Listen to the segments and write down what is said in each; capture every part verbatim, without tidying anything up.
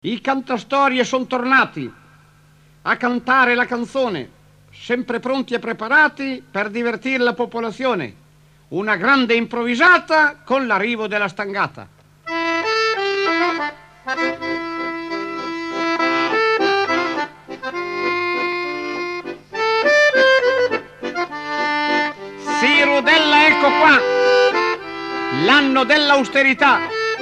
I cantastorie sono tornati a cantare la canzone, sempre pronti e preparati per divertire la popolazione. Una grande improvvisata con l'arrivo della stangata. Sì, Rudella, ecco qua, l'anno dell'austerità,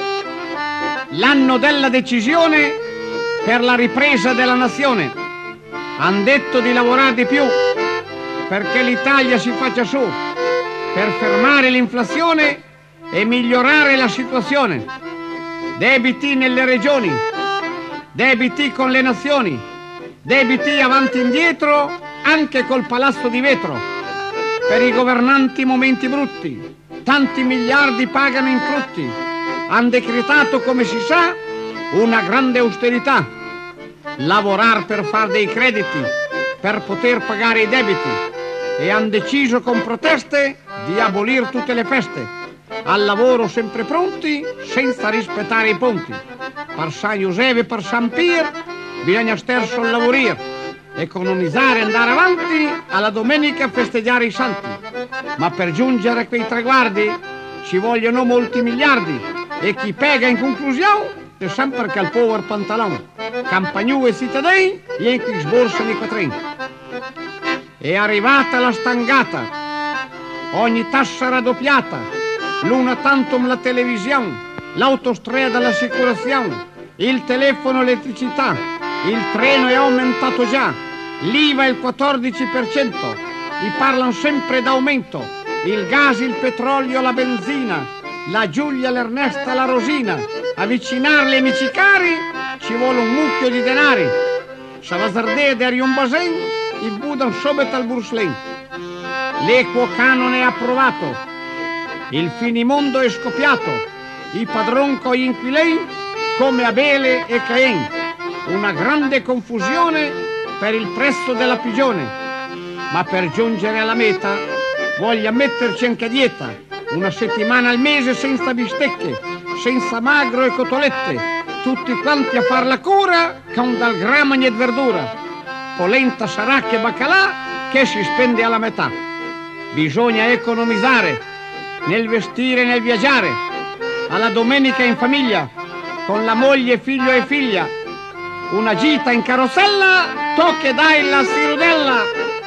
l'anno della decisione per la ripresa della nazione. Han detto di lavorare di più perché l'Italia si faccia su, per fermare l'inflazione e migliorare la situazione. Debiti nelle regioni, debiti con le nazioni, debiti avanti e indietro anche col palazzo di vetro. Per i governanti momenti brutti, tanti miliardi pagano in frutti. Han decretato, come si sa, una grande austerità. Lavorar per far dei crediti, per poter pagare i debiti. E han deciso con proteste di abolire tutte le feste. Al lavoro sempre pronti, senza rispettare i ponti. Per San Giuseppe e per San Pier bisogna stesso lavorare. Economizzare e andare avanti, alla domenica festeggiare i santi. Ma per giungere a quei traguardi ci vogliono molti miliardi. E chi pega in conclusione è sempre che al power pantalone. Campagnù e cittadini e in chi sborsano i quattrini. È arrivata la stangata, ogni tassa raddoppiata, l'una tantum la televisione, l'autostrada l'assicurazione, il telefono l'elettricità, il treno è aumentato già, l'I V A il quattordici per cento, i parlano sempre d'aumento, il gas, il petrolio, la benzina, la Giulia, l'Ernesta, la Rosina, avvicinarli ai amici cari ci vuole un mucchio di denari, Savazardè e un basen, i Budan subito al Burslin. L'equo canone è approvato, il finimondo è scoppiato, i padron coi inquilini come Abele e Cain. Una grande confusione per il prezzo della pigione, ma per giungere alla meta voglia metterci anche a dieta, una settimana al mese senza bistecche, senza magro e cotolette, tutti quanti a far la cura con dal gramagno e verdura, polenta, saracchi e baccalà che si spende alla metà. Bisogna economizzare nel vestire e nel viaggiare, alla domenica in famiglia, con la moglie, figlio e figlia, una gita in carrozzella, tocche dai la sirudella.